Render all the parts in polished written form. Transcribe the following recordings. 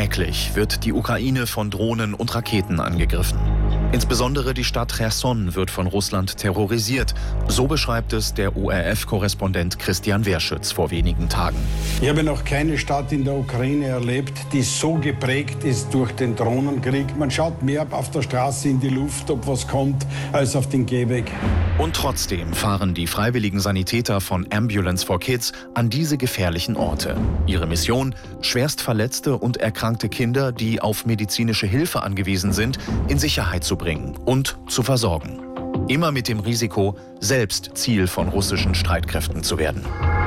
Täglich wird die Ukraine von Drohnen und Raketen angegriffen. Insbesondere die Stadt Cherson wird von Russland terrorisiert. So beschreibt es der ORF-Korrespondent Christian Wehrschütz vor wenigen Tagen. Ich habe noch keine Stadt in der Ukraine erlebt, die so geprägt ist durch den Drohnenkrieg. Man schaut mehr auf der Straße in die Luft, ob was kommt, als auf den Gehweg. Und trotzdem fahren die freiwilligen Sanitäter von Ambulance for Kids an diese gefährlichen Orte. Ihre Mission: schwerst verletzte und erkrankte Kinder, die auf medizinische Hilfe angewiesen sind, in Sicherheit zu bringen und zu versorgen. Immer mit dem Risiko, selbst Ziel von russischen Streitkräften zu werden.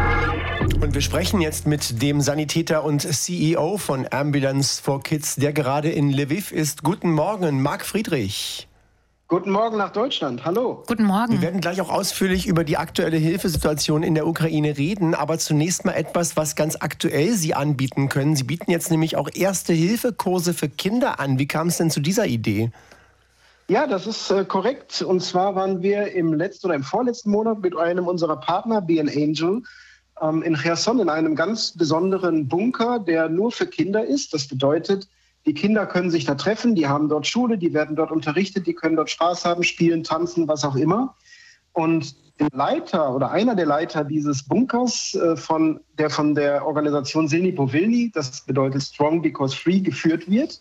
Und wir sprechen jetzt mit dem Sanitäter und CEO von Ambulance for Kids, der gerade in Lviv ist. Guten Morgen, Marc Friedrich. Guten Morgen nach Deutschland. Hallo. Guten Morgen. Wir werden gleich auch ausführlich über die aktuelle Hilfesituation in der Ukraine reden. Aber zunächst mal etwas, was ganz aktuell Sie anbieten können. Sie bieten jetzt nämlich auch Erste-Hilfe-Kurse für Kinder an. Wie kam es denn zu dieser Idee? Ja, das ist korrekt. Und zwar waren wir im letzten oder im vorletzten Monat mit einem unserer Partner, Be an Angel, in Cherson in einem ganz besonderen Bunker, der nur für Kinder ist. Das bedeutet, die Kinder können sich da treffen, die haben dort Schule, die werden dort unterrichtet, die können dort Spaß haben, spielen, tanzen, was auch immer. Und der Leiter oder einer der Leiter dieses Bunkers, von der Organisation Silni Powilny, das bedeutet Strong Because Free, geführt wird,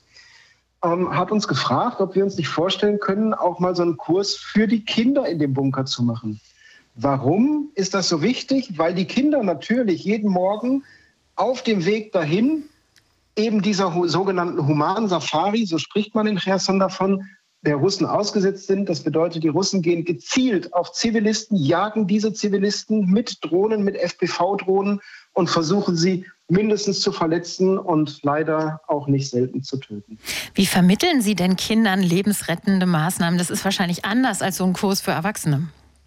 hat uns gefragt, ob wir uns nicht vorstellen können, auch mal so einen Kurs für die Kinder in dem Bunker zu machen. Warum ist das so wichtig? Weil die Kinder natürlich jeden Morgen auf dem Weg dahin eben dieser sogenannten Human-Safari, so spricht man in Cherson davon, der Russen ausgesetzt sind. Das bedeutet, die Russen gehen gezielt auf Zivilisten, jagen diese Zivilisten mit Drohnen, mit FPV-Drohnen und versuchen sie mindestens zu verletzen und leider auch nicht selten zu töten. Wie vermitteln Sie denn Kindern lebensrettende Maßnahmen? Das ist wahrscheinlich anders als so ein Kurs für Erwachsene.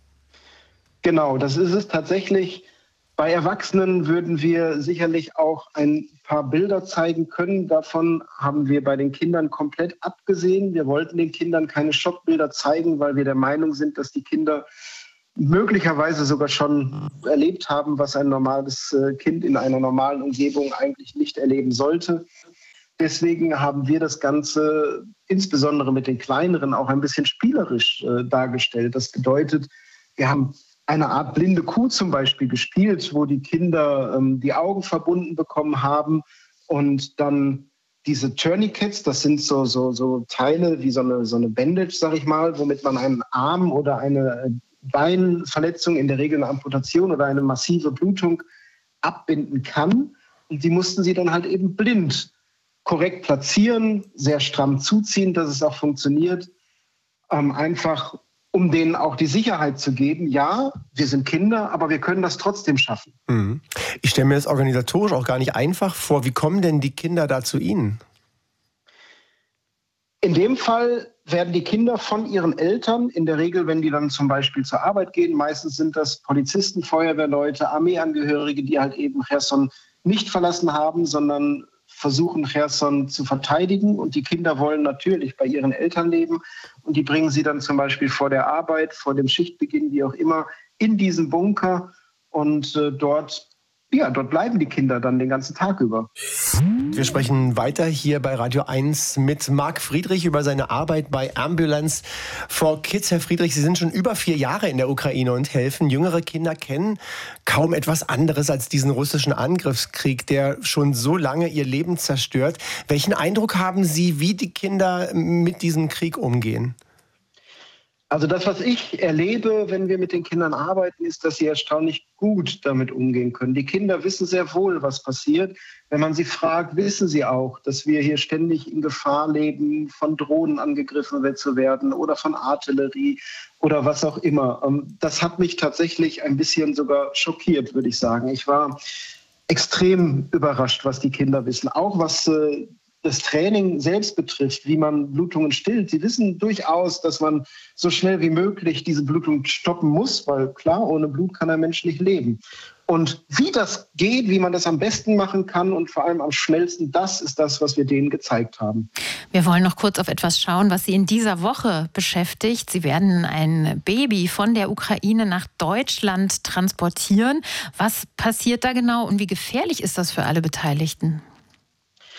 Genau, das ist es tatsächlich. Bei Erwachsenen würden wir sicherlich auch ein paar Bilder zeigen können. Davon haben wir bei den Kindern komplett abgesehen. Wir wollten den Kindern keine Schockbilder zeigen, weil wir der Meinung sind, dass die Kinder möglicherweise sogar schon erlebt haben, was ein normales Kind in einer normalen Umgebung eigentlich nicht erleben sollte. Deswegen haben wir das Ganze insbesondere mit den Kleineren auch ein bisschen spielerisch dargestellt. Das bedeutet, wir haben eine Art blinde Kuh zum Beispiel gespielt, wo die Kinder die Augen verbunden bekommen haben und dann diese Tourniquets, das sind so Teile wie so eine Bandage, sag ich mal, womit man einen Arm oder eine Beinverletzung, in der Regel eine Amputation oder eine massive Blutung abbinden kann. Und die mussten sie dann halt eben blind korrekt platzieren, sehr stramm zuziehen, dass es auch funktioniert. Einfach um denen auch die Sicherheit zu geben, ja, wir sind Kinder, aber wir können das trotzdem schaffen. Ich stelle mir das organisatorisch auch gar nicht einfach vor. Wie kommen denn die Kinder da zu Ihnen? In dem Fall werden die Kinder von ihren Eltern, in der Regel, wenn die dann zum Beispiel zur Arbeit gehen, meistens sind das Polizisten, Feuerwehrleute, Armeeangehörige, die halt eben Cherson nicht verlassen haben, sondern versuchen, Cherson zu verteidigen. Und die Kinder wollen natürlich bei ihren Eltern leben. Und die bringen sie dann zum Beispiel vor der Arbeit, vor dem Schichtbeginn, wie auch immer, in diesen Bunker. Und dort bleiben die Kinder dann den ganzen Tag über. Wir sprechen weiter hier bei Radio 1 mit Marc Friedrich über seine Arbeit bei Ambulance for Kids. Herr Friedrich, Sie sind schon über 4 Jahre in der Ukraine und helfen. Jüngere Kinder kennen kaum etwas anderes als diesen russischen Angriffskrieg, der schon so lange ihr Leben zerstört. Welchen Eindruck haben Sie, wie die Kinder mit diesem Krieg umgehen? Also das, was ich erlebe, wenn wir mit den Kindern arbeiten, ist, dass sie erstaunlich gut damit umgehen können. Die Kinder wissen sehr wohl, was passiert. Wenn man sie fragt, wissen sie auch, dass wir hier ständig in Gefahr leben, von Drohnen angegriffen zu werden oder von Artillerie oder was auch immer. Das hat mich tatsächlich ein bisschen sogar schockiert, würde ich sagen. Ich war extrem überrascht, was die Kinder wissen. Auch was das Training selbst betrifft, wie man Blutungen stillt. Sie wissen durchaus, dass man so schnell wie möglich diese Blutung stoppen muss, weil klar, ohne Blut kann ein Mensch nicht leben. Und wie das geht, wie man das am besten machen kann und vor allem am schnellsten, das ist das, was wir denen gezeigt haben. Wir wollen noch kurz auf etwas schauen, was Sie in dieser Woche beschäftigt. Sie werden ein Baby von der Ukraine nach Deutschland transportieren. Was passiert da genau und wie gefährlich ist das für alle Beteiligten?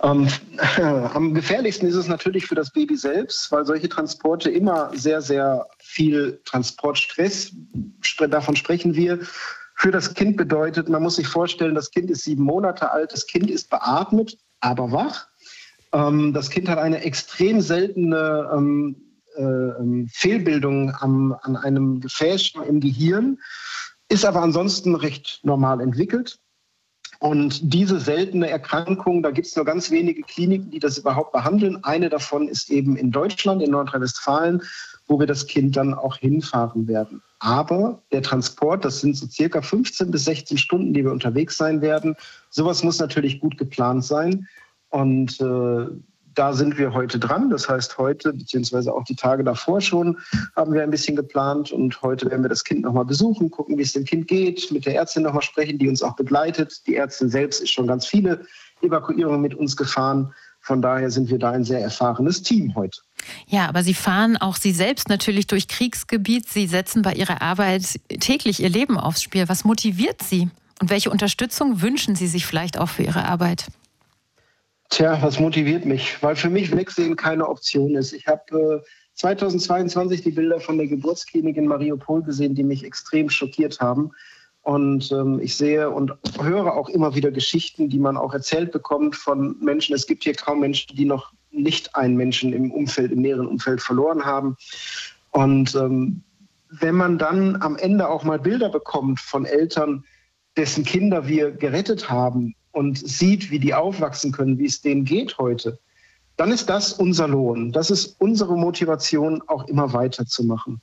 Am gefährlichsten ist es natürlich für das Baby selbst, weil solche Transporte immer sehr, sehr viel Transportstress, davon sprechen wir, für das Kind bedeutet. Man muss sich vorstellen, das Kind ist 7 Monate alt, das Kind ist beatmet, aber wach. Das Kind hat eine extrem seltene Fehlbildung an einem Gefäß im Gehirn, ist aber ansonsten recht normal entwickelt. Und diese seltene Erkrankung, da gibt es nur ganz wenige Kliniken, die das überhaupt behandeln. Eine davon ist eben in Deutschland, in Nordrhein-Westfalen, wo wir das Kind dann auch hinfahren werden. Aber der Transport, das sind so circa 15 bis 16 Stunden, die wir unterwegs sein werden. Sowas muss natürlich gut geplant sein. Und da sind wir heute dran. Das heißt, heute, beziehungsweise auch die Tage davor schon, haben wir ein bisschen geplant. Und heute werden wir das Kind nochmal besuchen, gucken, wie es dem Kind geht, mit der Ärztin nochmal sprechen, die uns auch begleitet. Die Ärztin selbst ist schon ganz viele Evakuierungen mit uns gefahren. Von daher sind wir da ein sehr erfahrenes Team heute. Ja, aber Sie fahren auch Sie selbst natürlich durch Kriegsgebiet. Sie setzen bei Ihrer Arbeit täglich Ihr Leben aufs Spiel. Was motiviert Sie? Und welche Unterstützung wünschen Sie sich vielleicht auch für Ihre Arbeit? Tja, was motiviert mich? Weil für mich Wegsehen keine Option ist. Ich habe 2022 die Bilder von der Geburtsklinik in Mariupol gesehen, die mich extrem schockiert haben. Und ich sehe und höre auch immer wieder Geschichten, die man auch erzählt bekommt von Menschen. Es gibt hier kaum Menschen, die noch nicht einen Menschen im näheren Umfeld verloren haben. Und wenn man dann am Ende auch mal Bilder bekommt von Eltern, dessen Kinder wir gerettet haben, und sieht, wie die aufwachsen können, wie es denen geht heute, dann ist das unser Lohn. Das ist unsere Motivation, auch immer weiterzumachen.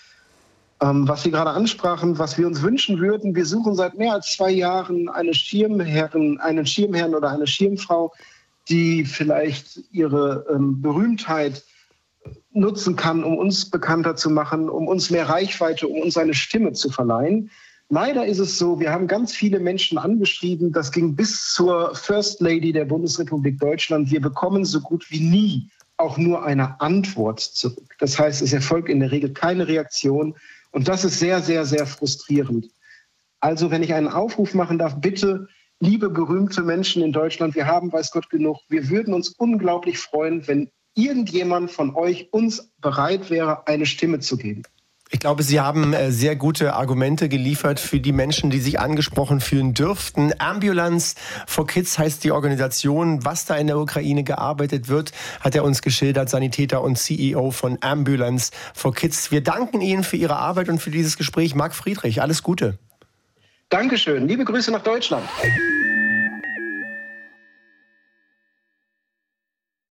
Was Sie gerade ansprachen, was wir uns wünschen würden, wir suchen seit mehr als 2 Jahren einen Schirmherrn oder eine Schirmfrau, die vielleicht ihre Berühmtheit nutzen kann, um uns bekannter zu machen, um uns mehr Reichweite, um uns eine Stimme zu verleihen. Leider ist es so, wir haben ganz viele Menschen angeschrieben, das ging bis zur First Lady der Bundesrepublik Deutschland. Wir bekommen so gut wie nie auch nur eine Antwort zurück. Das heißt, es erfolgt in der Regel keine Reaktion und das ist sehr, sehr, sehr frustrierend. Also wenn ich einen Aufruf machen darf, bitte, liebe berühmte Menschen in Deutschland, wir haben, weiß Gott, genug. Wir würden uns unglaublich freuen, wenn irgendjemand von euch uns bereit wäre, eine Stimme zu geben. Ich glaube, Sie haben sehr gute Argumente geliefert für die Menschen, die sich angesprochen fühlen dürften. Ambulance for Kids heißt die Organisation. Was da in der Ukraine gearbeitet wird, hat er uns geschildert, Sanitäter und CEO von Ambulance for Kids. Wir danken Ihnen für Ihre Arbeit und für dieses Gespräch. Marc Friedrich, alles Gute. Dankeschön. Liebe Grüße nach Deutschland.